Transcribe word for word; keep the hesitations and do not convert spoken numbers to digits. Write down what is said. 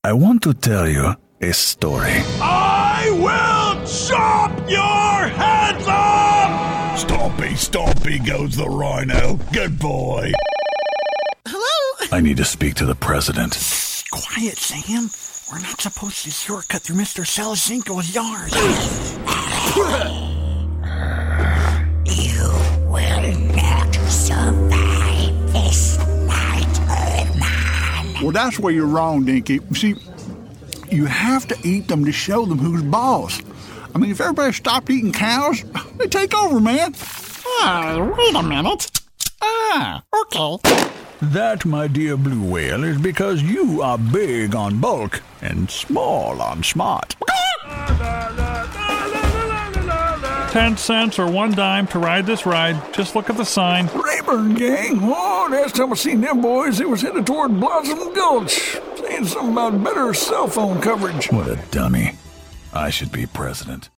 I want to tell you a story. I will chop your heads off! Stompy, stompy goes the rhino. Good boy. Hello? I need to speak to the president. Quiet, Sam. We're not supposed to shortcut through Mister Selezinko's yard. You will not survive this night, old man. Well, that's where you're wrong, Dinky. See, you have to eat them to show them who's boss. I mean, if everybody stopped eating cows, they take over, man. Oh, wait a minute. Ah, okay. That, my dear blue whale, is because you are big on bulk and small on smart. Ten cents or one dime to ride this ride. Just look at the sign. Rayburn gang. Oh, last time I seen them boys, it was headed toward Blossom Gulch. Saying something about better cell phone coverage. What a dummy. I should be president.